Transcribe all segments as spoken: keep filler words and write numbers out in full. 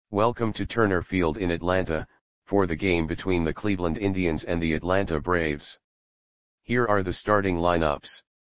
Welcome to Turner Field in Atlanta, for the game between the Cleveland Indians and the Atlanta Braves. Here are the starting lineups.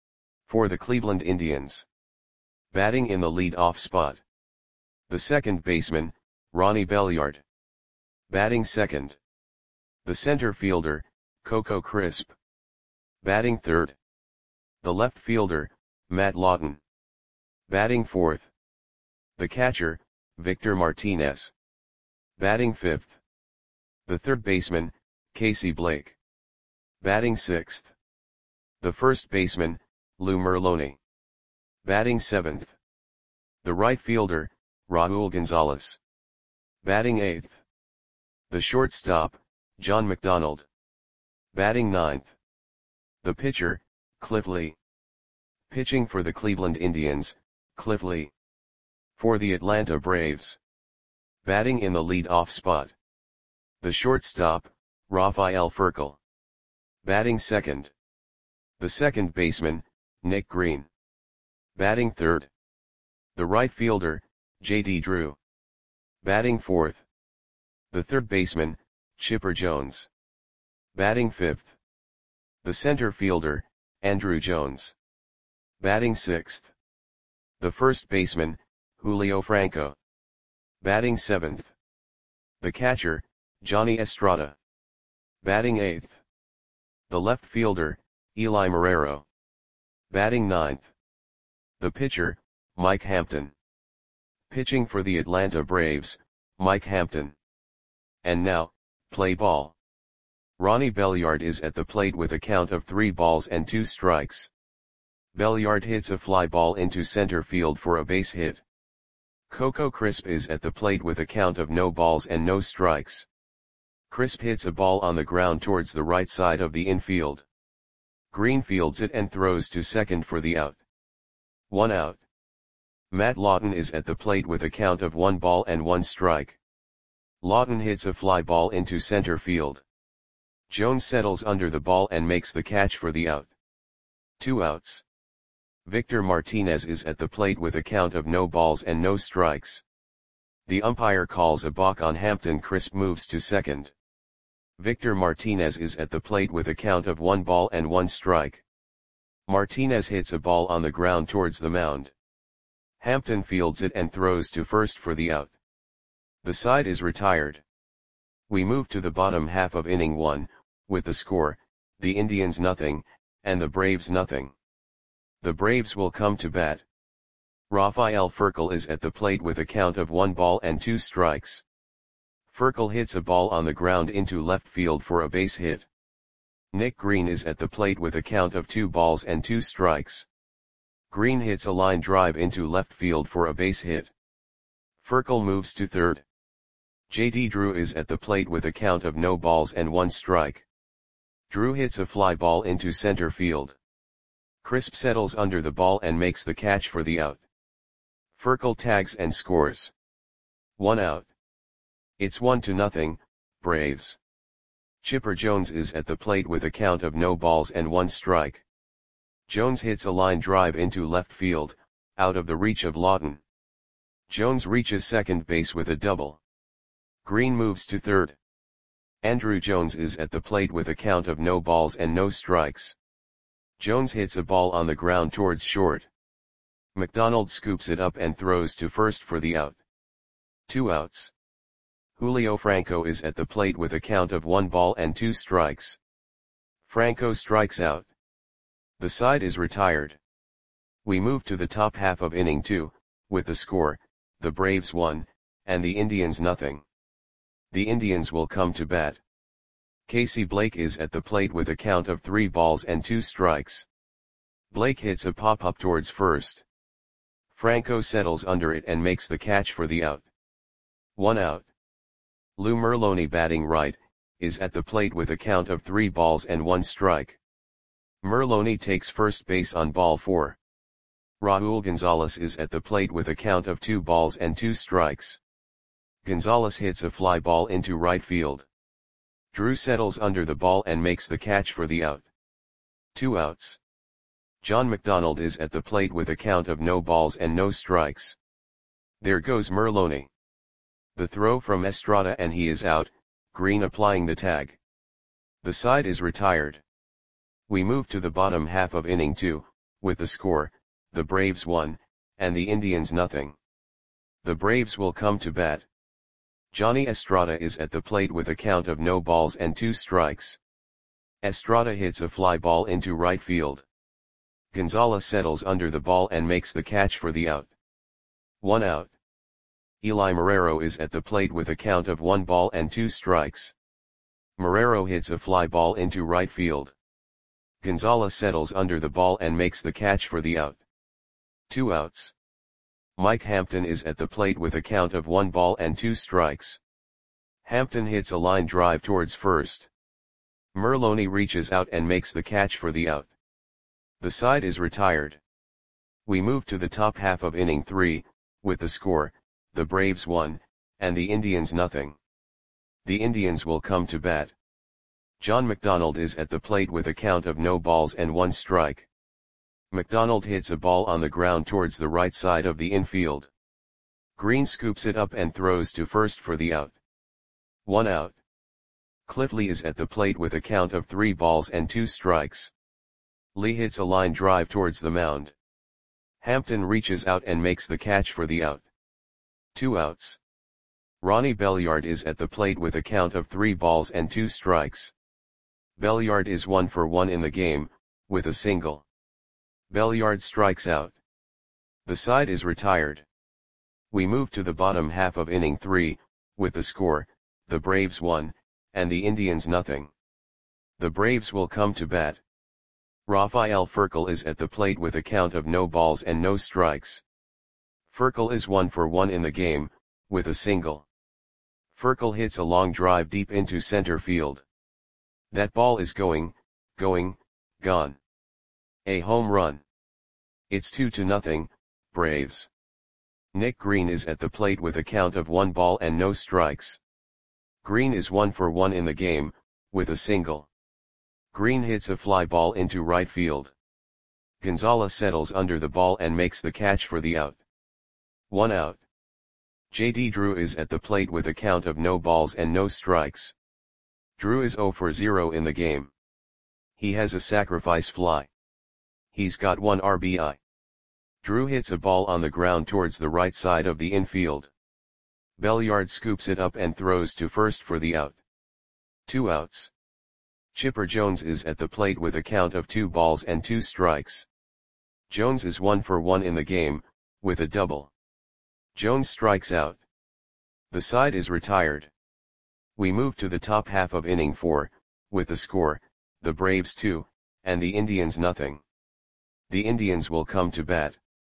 For the Cleveland Indians. Batting in the lead-off spot. The second baseman, Ronnie Belliard. Batting second. The center fielder, Coco Crisp. Batting third. The left fielder, Matt Lawton. Batting fourth. The catcher, Victor Martinez. Batting fifth. The third baseman, Casey Blake. Batting sixth. The first baseman, Lou Merloni. Batting seventh. The right fielder, Raul Gonzalez. Batting eighth. The shortstop, John McDonald. Batting ninth. The pitcher, Cliff Lee. Pitching for the Cleveland Indians, Cliff Lee. For the Atlanta Braves. Batting in the lead-off spot. The shortstop, Rafael Furcal. Batting second. The second baseman, Nick Green. Batting third. The right fielder, J D Drew. Batting fourth. The third baseman, Chipper Jones. Batting fifth. The center fielder, Andruw Jones. Batting sixth. The first baseman, Julio Franco. Batting seventh. The catcher, Johnny Estrada. Batting eighth. The left fielder, Eli Marrero. Batting ninth. The pitcher, Mike Hampton. Pitching for the Atlanta Braves, Mike Hampton. And now, play ball. Ronnie Belliard is at the plate with a count of three balls and two strikes. Belliard hits a fly ball into center field for a base hit. Coco Crisp is at the plate with a count of no balls and no strikes. Crisp hits a ball on the ground towards the right side of the infield. Green fields it and throws to second for the out. One out. Matt Lawton is at the plate with a count of one ball and one strike. Lawton hits a fly ball into center field. Jones settles under the ball and makes the catch for the out. Two outs. Victor Martinez is at the plate with a count of no balls and no strikes. The umpire calls a balk on Hampton. Crisp moves to second. Victor Martinez is at the plate with a count of one ball and one strike. Martinez hits a ball on the ground towards the mound. Hampton fields it and throws to first for the out. The side is retired. We move to the bottom half of inning one, with the score, the Indians nothing, and the Braves nothing. The Braves will come to bat. Rafael Furcal is at the plate with a count of one ball and two strikes. Furcal hits a ball on the ground into left field for a base hit. Nick Green is at the plate with a count of two balls and two strikes. Green hits a line drive into left field for a base hit. Furcal moves to third. J D Drew is at the plate with a count of no balls and one strike. Drew hits a fly ball into center field. Crisp settles under the ball and makes the catch for the out. Furcal tags and scores. One out. It's one to nothing, Braves. Chipper Jones is at the plate with a count of no balls and one strike. Jones hits a line drive into left field, out of the reach of Lawton. Jones reaches second base with a double. Green moves to third. Andruw Jones is at the plate with a count of no balls and no strikes. Jones hits a ball on the ground towards short. McDonald scoops it up and throws to first for the out. Two outs. Julio Franco is at the plate with a count of one ball and two strikes. Franco strikes out. The side is retired. We move to the top half of inning two, with the score, the Braves one, and the Indians nothing. The Indians will come to bat. Casey Blake is at the plate with a count of three balls and two strikes. Blake hits a pop-up towards first. Franco settles under it and makes the catch for the out. One out. Lou Merloni, batting right, is at the plate with a count of three balls and one strike. Merloni takes first base on ball four. Raul Gonzalez is at the plate with a count of two balls and two strikes. Gonzalez hits a fly ball into right field. Drew settles under the ball and makes the catch for the out. Two outs. John McDonald is at the plate with a count of no balls and no strikes. There goes Merloni. The throw from Estrada and he is out, Green applying the tag. The side is retired. We move to the bottom half of inning two, with the score, the Braves one, and the Indians nothing. The Braves will come to bat. Johnny Estrada is at the plate with a count of no balls and two strikes. Estrada hits a fly ball into right field. Gonzalez settles under the ball and makes the catch for the out. One out. Eli Marrero is at the plate with a count of one ball and two strikes. Marrero hits a fly ball into right field. Gonzalez settles under the ball and makes the catch for the out. Two outs. Mike Hampton is at the plate with a count of one ball and two strikes. Hampton hits a line drive towards first. Merloni reaches out and makes the catch for the out. The side is retired. We move to the top half of inning three, with the score, the Braves one, and the Indians nothing. The Indians will come to bat. John McDonald is at the plate with a count of no balls and one strike. McDonald hits a ball on the ground towards the right side of the infield. Green scoops it up and throws to first for the out. One out. Cliff Lee is at the plate with a count of three balls and two strikes. Lee hits a line drive towards the mound. Hampton reaches out and makes the catch for the out. Two outs. Ronnie Belliard is at the plate with a count of three balls and two strikes. Belliard is one for one in the game, with a single. Belliard strikes out. The side is retired. We move to the bottom half of inning three, with the score, the Braves one, and the Indians nothing. The Braves will come to bat. Rafael Furcal is at the plate with a count of no balls and no strikes. Furcal is one for one in the game, with a single. Furcal hits a long drive deep into center field. That ball is going, going, gone. A home run. It's two to nothing, Braves. Nick Green is at the plate with a count of one ball and no strikes. Green is one for one in the game, with a single. Green hits a fly ball into right field. Gonzalez settles under the ball and makes the catch for the out. One out. J D Drew is at the plate with a count of no balls and no strikes. Drew is zero for zero in the game. He has a sacrifice fly. He's got one R B I. Drew hits a ball on the ground towards the right side of the infield. Belliard scoops it up and throws to first for the out. Two outs. Chipper Jones is at the plate with a count of two balls and two strikes. Jones is one for one in the game, with a double. Jones strikes out. The side is retired. We move to the top half of inning four, with the score, the Braves two, and the Indians nothing. The Indians will come to bat.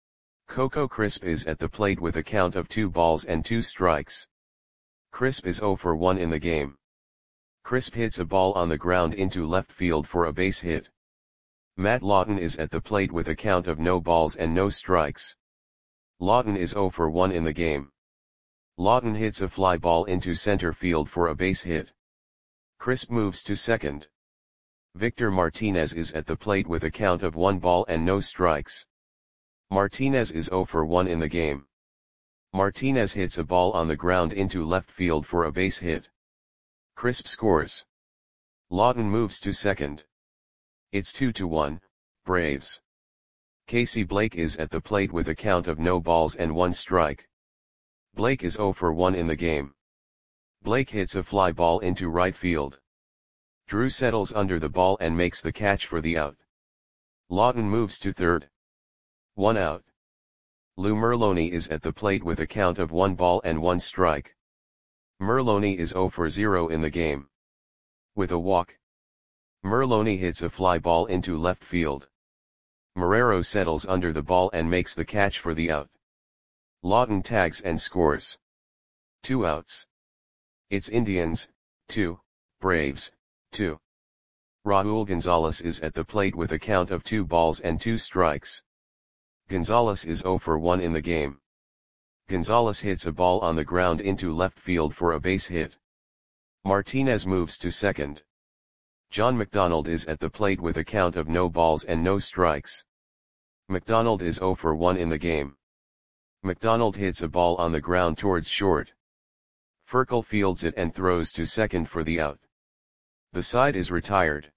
Coco Crisp is at the plate with a count of two balls and two strikes. Crisp is zero for one in the game. Crisp hits a ball on the ground into left field for a base hit. Matt Lawton is at the plate with a count of no balls and no strikes. Lawton is zero for one in the game. Lawton hits a fly ball into center field for a base hit. Crisp moves to second. Victor Martinez is at the plate with a count of one ball and no strikes. Martinez is zero for one in the game. Martinez hits a ball on the ground into left field for a base hit. Crisp scores. Lawton moves to second. It's two to one, Braves. Casey Blake is at the plate with a count of no balls and one strike. Blake is zero for one in the game. Blake hits a fly ball into right field. Drew settles under the ball and makes the catch for the out. Lawton moves to third. One out. Lou Merloni is at the plate with a count of one ball and one strike. Merloni is zero for zero in the game. With a walk. Merloni hits a fly ball into left field. Marrero settles under the ball and makes the catch for the out. Lawton tags and scores. Two outs. It's Indians, two, Braves, two. Raul Gonzalez is at the plate with a count of two balls and two strikes. Gonzalez is zero for one in the game. Gonzalez hits a ball on the ground into left field for a base hit. Martinez moves to second. John McDonald is at the plate with a count of no balls and no strikes. McDonald is zero for one in the game. McDonald hits a ball on the ground towards short. Furcal fields it and throws to second for the out. The side is retired.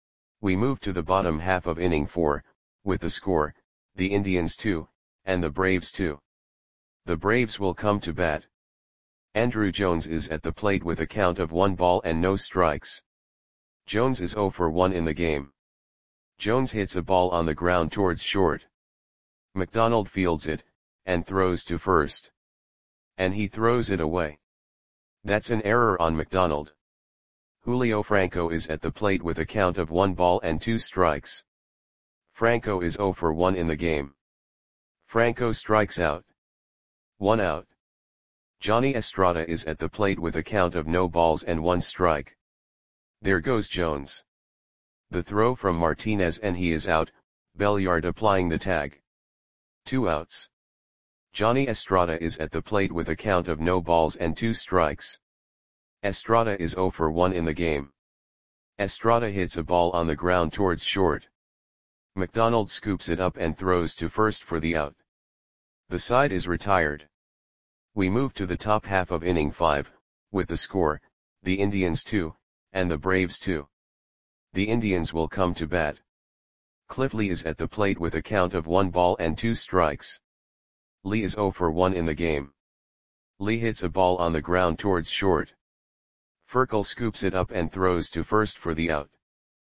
We move to the bottom half of inning four, with the score, the Indians two, and the Braves two. The Braves will come to bat. Andruw Jones is at the plate with a count of one ball and no strikes. Jones is oh for one in the game. Jones hits a ball on the ground towards short. McDonald fields it, and throws to first. And he throws it away. That's an error on McDonald. Julio Franco is at the plate with a count of one ball and two strikes. Franco is oh for one in the game. Franco strikes out. One out. Johnny Estrada is at the plate with a count of no balls and one strike. There goes Jones. The throw from Martinez and he is out, Belliard applying the tag. Two outs. Johnny Estrada is at the plate with a count of no balls and two strikes. Estrada is oh for one in the game. Estrada hits a ball on the ground towards short. McDonald scoops it up and throws to first for the out. The side is retired. We move to the top half of inning five, with the score, the Indians two, and the Braves two. The Indians will come to bat. Cliff Lee is at the plate with a count of one ball and two strikes. Lee is oh for one in the game. Lee hits a ball on the ground towards short. Furcal scoops it up and throws to first for the out.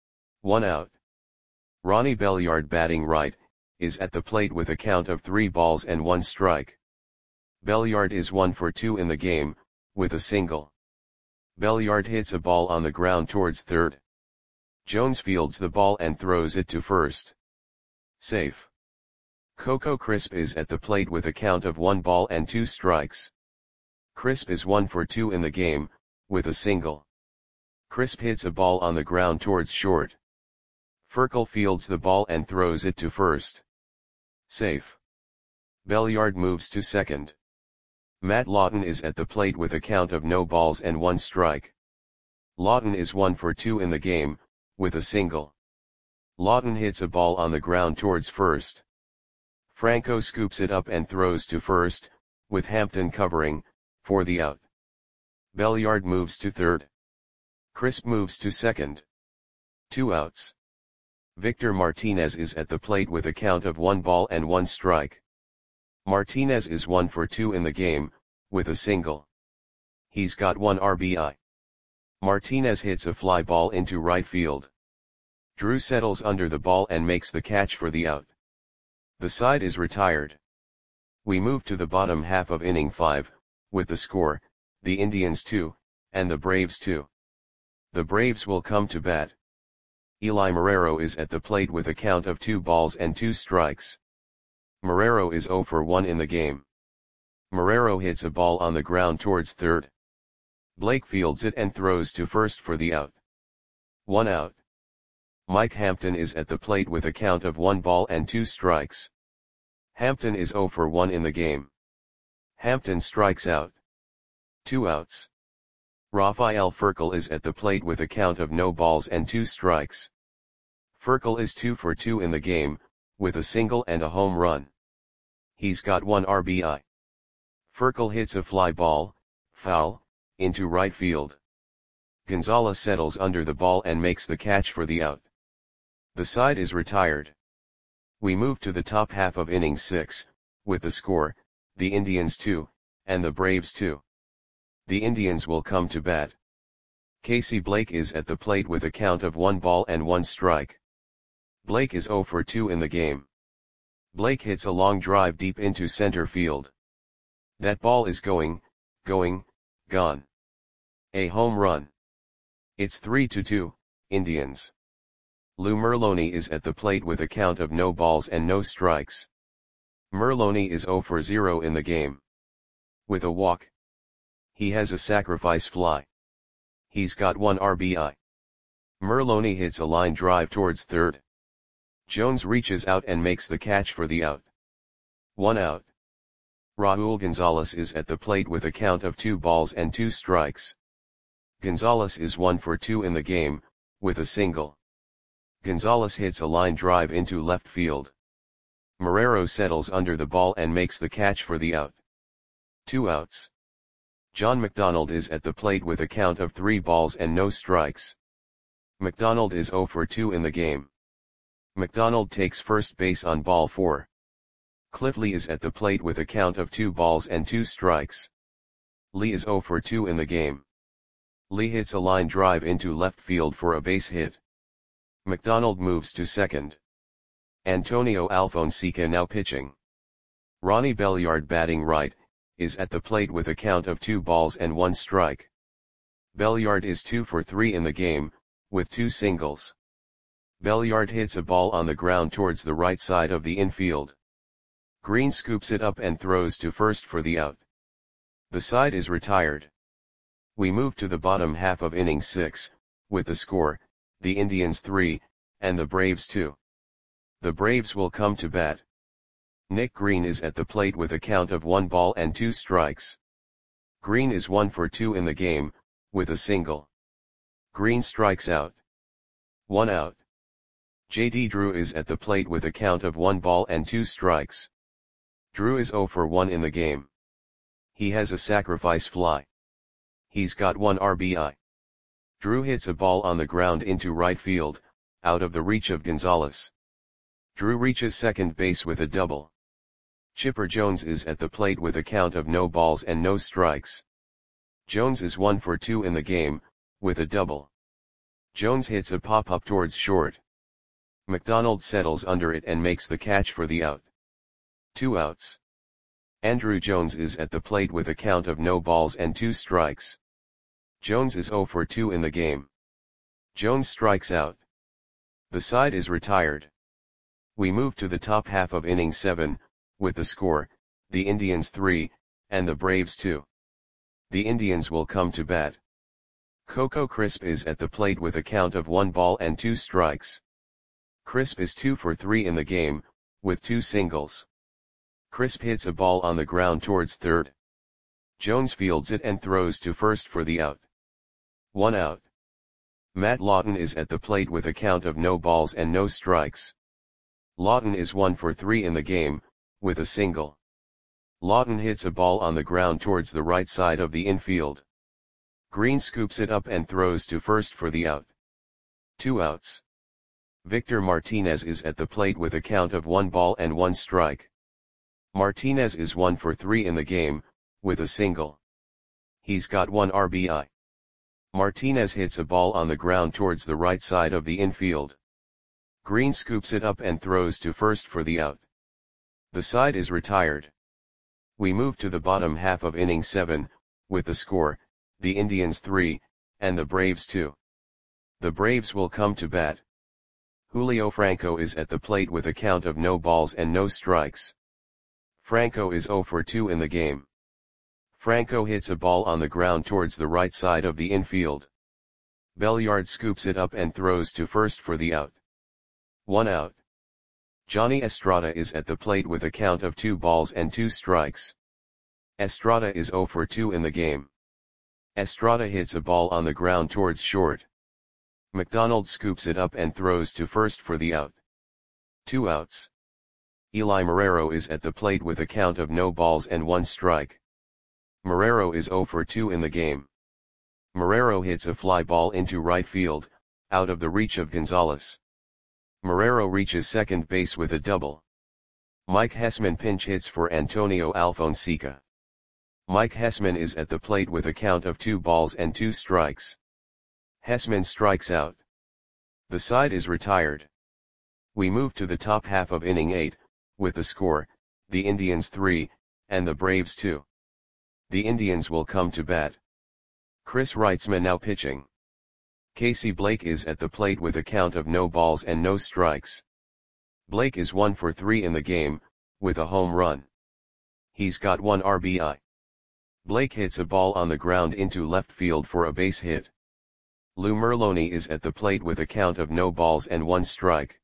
One out. Ronnie Belliard, batting right, is at the plate with a count of three balls and one strike. Belliard is one for two in the game, with a single. Belliard hits a ball on the ground towards third. Jones fields the ball and throws it to first. Safe. Coco Crisp is at the plate with a count of one ball and two strikes. Crisp is one for two in the game, with a single. Crisp hits a ball on the ground towards short. Furcal fields the ball and throws it to first. Safe. Belliard moves to second. Matt Lawton is at the plate with a count of no balls and one strike. Lawton is one for two in the game, with a single. Lawton hits a ball on the ground towards first. Franco scoops it up and throws to first, with Hampton covering, for the out. Belliard moves to third. Crisp moves to second. Two outs. Victor Martinez is at the plate with a count of one ball and one strike. Martinez is one for two in the game, with a single. He's got one R B I. Martinez hits a fly ball into right field. Drew settles under the ball and makes the catch for the out. The side is retired. We move to the bottom half of inning five, with the score, the Indians two, and the Braves two. The Braves will come to bat. Eli Marrero is at the plate with a count of two balls and two strikes. Marrero is oh for one in the game. Marrero hits a ball on the ground towards third. Blake fields it and throws to first for the out. One out. Mike Hampton is at the plate with a count of one ball and two strikes. Hampton is oh for one in the game. Hampton strikes out. Two outs. Rafael Furcal is at the plate with a count of no balls and two strikes. Furcal is two for two in the game, with a single and a home run. He's got one R B I. Furcal hits a fly ball, foul, into right field. Gonzalez settles under the ball and makes the catch for the out. The side is retired. We move to the top half of inning six, with the score, the Indians two, and the Braves two. The Indians will come to bat. Casey Blake is at the plate with a count of one ball and one strike. Blake is oh for two in the game. Blake hits a long drive deep into center field. That ball is going, going, gone. A home run. It's three to two, Indians. Lou Merloni is at the plate with a count of no balls and no strikes. Merloni is oh for zero in the game. With a walk. He has a sacrifice fly. He's got one R B I. Merloni hits a line drive towards third. Jones reaches out and makes the catch for the out. One out. Raul Gonzalez is at the plate with a count of two balls and two strikes. Gonzalez is one for two in the game, with a single. Gonzalez hits a line drive into left field. Marrero settles under the ball and makes the catch for the out. Two outs. John McDonald is at the plate with a count of three balls and no strikes. McDonald is zero for two in the game. McDonald takes first base on ball four. Cliff Lee is at the plate with a count of two balls and two strikes. Lee is zero for two in the game. Lee hits a line drive into left field for a base hit. McDonald moves to second. Antonio Alfonseca now pitching. Ronnie Belliard batting right, is at the plate with a count of two balls and one strike. Belliard is two for three in the game, with two singles. Belliard hits a ball on the ground towards the right side of the infield. Green scoops it up and throws to first for the out. The side is retired. We move to the bottom half of inning six, with the score, the Indians three, and the Braves two. The Braves will come to bat. Nick Green is at the plate with a count of one ball and two strikes. Green is one for two in the game, with a single. Green strikes out. One out. J D Drew is at the plate with a count of one ball and two strikes. Drew is zero for one in the game. He has a sacrifice fly. He's got one R B I. Drew hits a ball on the ground into right field, out of the reach of Gonzalez. Drew reaches second base with a double. Chipper Jones is at the plate with a count of no balls and no strikes. Jones is one for two in the game, with a double. Jones hits a pop-up towards short. McDonald settles under it and makes the catch for the out. Two outs. Andruw Jones is at the plate with a count of no balls and two strikes. Jones is zero for two in the game. Jones strikes out. The side is retired. We move to the top half of inning seven, with the score, the Indians three, and the Braves two. The Indians will come to bat. Coco Crisp is at the plate with a count of one ball and two strikes. Crisp is two for three in the game, with two singles. Crisp hits a ball on the ground towards third. Jones fields it and throws to first for the out. One out. Matt Lawton is at the plate with a count of no balls and no strikes. Lawton is one for three in the game, with a single. Lawton hits a ball on the ground towards the right side of the infield. Green scoops it up and throws to first for the out. Two outs. Victor Martinez is at the plate with a count of one ball and one strike. Martinez is one for three in the game, with a single. He's got one R B I. Martinez hits a ball on the ground towards the right side of the infield. Green scoops it up and throws to first for the out. The side is retired. We move to the bottom half of inning seven, with the score, the Indians three, and the Braves two. The Braves will come to bat. Julio Franco is at the plate with a count of no balls and no strikes. Franco is zero for two in the game. Franco hits a ball on the ground towards the right side of the infield. Belliard scoops it up and throws to first for the out. One out. Johnny Estrada is at the plate with a count of two balls and two strikes. Estrada is zero for two in the game. Estrada hits a ball on the ground towards short. McDonald scoops it up and throws to first for the out. Two outs. Eli Marrero is at the plate with a count of no balls and one strike. Marrero is zero for two in the game. Marrero hits a fly ball into right field, out of the reach of Gonzalez. Marrero reaches second base with a double. Mike Hessman pinch hits for Antonio Alfonseca. Mike Hessman is at the plate with a count of two balls and two strikes. Hessman strikes out. The side is retired. We move to the top half of inning eight, with the score, the Indians three, and the Braves two. The Indians will come to bat. Chris Reitzman now pitching. Casey Blake is at the plate with a count of no balls and no strikes. Blake is one for three in the game, with a home run. He's got one R B I. Blake hits a ball on the ground into left field for a base hit. Lou Merloni is at the plate with a count of no balls and one strike.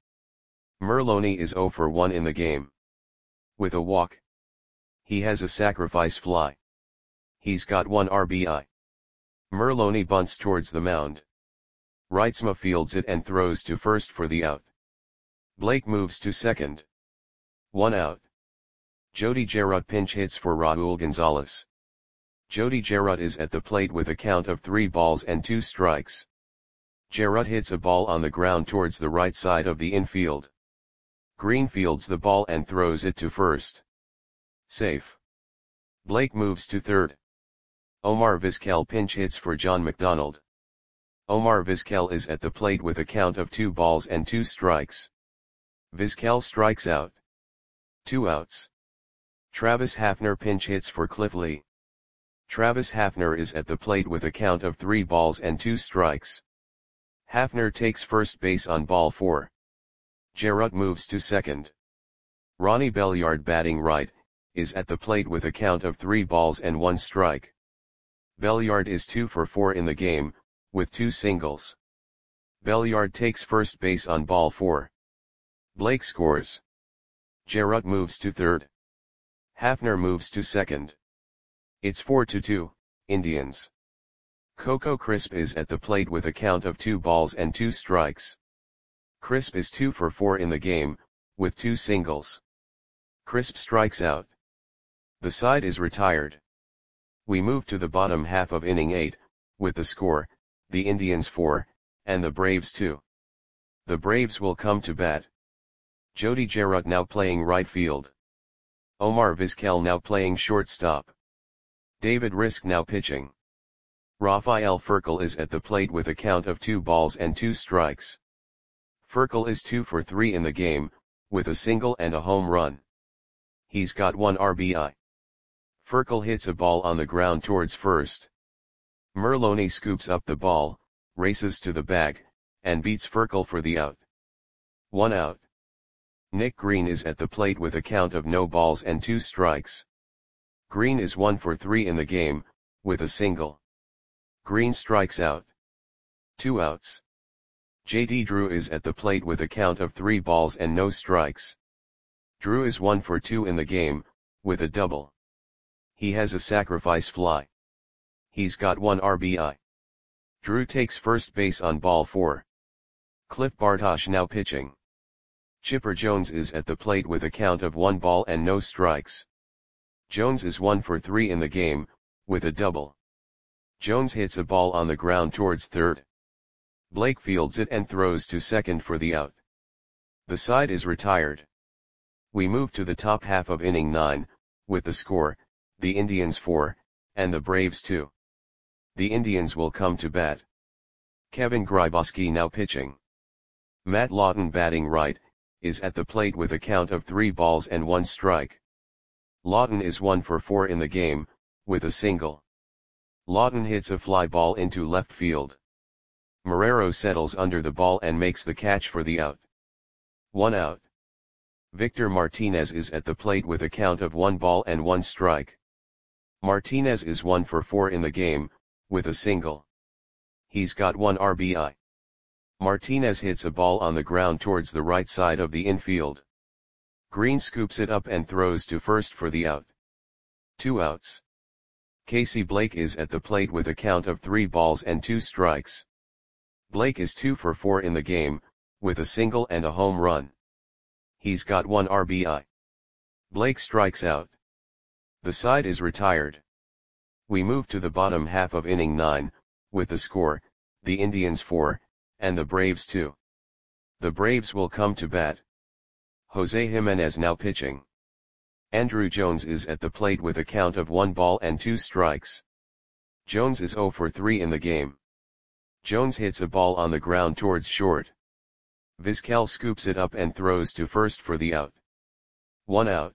Merloni is zero for one in the game. With a walk. He has a sacrifice fly. He's got one R B I. Merloni bunts towards the mound. Reitzma fields it and throws to first for the out. Blake moves to second. One out. Jody Gerard pinch hits for Raul Gonzalez. Jody Jarrett is at the plate with a count of three balls and two strikes. Jarrett hits a ball on the ground towards the right side of the infield. Green fields the ball and throws it to first. Safe. Blake moves to third. Omar Vizquel pinch hits for John McDonald. Omar Vizquel is at the plate with a count of two balls and two strikes. Vizquel strikes out. Two outs. Travis Hafner pinch hits for Cliff Lee. Travis Hafner is at the plate with a count of three balls and two strikes. Hafner takes first base on ball four. Jarrett moves to second. Ronnie Belliard batting right, is at the plate with a count of three balls and one strike. Belliard is two for four in the game, with two singles. Belliard takes first base on ball four. Blake scores. Jarrett moves to third. Hafner moves to second. It's four to two, Indians. Coco Crisp is at the plate with a count of two balls and two strikes. Crisp is two for four in the game, with two singles. Crisp strikes out. The side is retired. We move to the bottom half of inning eight, with the score, the Indians four, and the Braves two. The Braves will come to bat. Jody Jarrett now playing right field. Omar Vizquel now playing shortstop. David Risk now pitching. Rafael Furcal is at the plate with a count of two balls and two strikes. Furcal is two for three in the game, with a single and a home run. He's got one R B I. Furcal hits a ball on the ground towards first. Merloni scoops up the ball, races to the bag, and beats Furcal for the out. One out. Nick Green is at the plate with a count of no balls and two strikes. Green is one for three in the game, with a single. Green strikes out. Two outs. J D Drew is at the plate with a count of three balls and no strikes. Drew is one for two in the game, with a double. He has a sacrifice fly. He's got one R B I. Drew takes first base on ball four. Cliff Bartosh now pitching. Chipper Jones is at the plate with a count of one ball and no strikes. Jones is one for three in the game, with a double. Jones hits a ball on the ground towards third. Blake fields it and throws to second for the out. The side is retired. We move to the top half of inning nine, with the score, the Indians four, and the Braves two. The Indians will come to bat. Kevin Grybauski now pitching. Matt Lawton batting right, is at the plate with a count of three balls and one strike. Lawton is one for four in the game, with a single. Lawton hits a fly ball into left field. Marrero settles under the ball and makes the catch for the out. One out. Victor Martinez is at the plate with a count of one ball and one strike. Martinez is one for four in the game, with a single. He's got one R B I. Martinez hits a ball on the ground towards the right side of the infield. Green scoops it up and throws to first for the out. Two outs. Casey Blake is at the plate with a count of three balls and two strikes. Blake is two for four in the game, with a single and a home run. He's got one R B I. Blake strikes out. The side is retired. We move to the bottom half of inning nine, with the score, the Indians four, and the Braves two. The Braves will come to bat. Jose Jimenez now pitching. Andrew Jones is at the plate with a count of one ball and two strikes. Jones is zero for three in the game. Jones hits a ball on the ground towards short. Vizquel scoops it up and throws to first for the out. One out.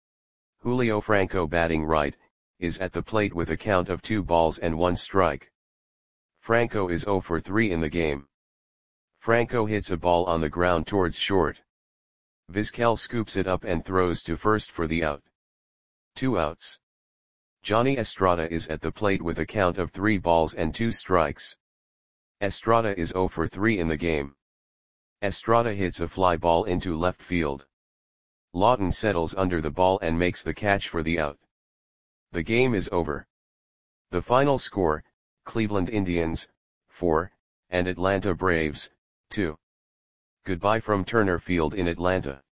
Julio Franco batting right, is at the plate with a count of two balls and one strike. Franco is zero for three in the game. Franco hits a ball on the ground towards short. Vizquel scoops it up and throws to first for the out. Two outs. Johnny Estrada is at the plate with a count of three balls and two strikes. Estrada is zero for three in the game. Estrada hits a fly ball into left field. Lawton settles under the ball and makes the catch for the out. The game is over. The final score, Cleveland Indians, four, and Atlanta Braves, two. Goodbye from Turner Field in Atlanta.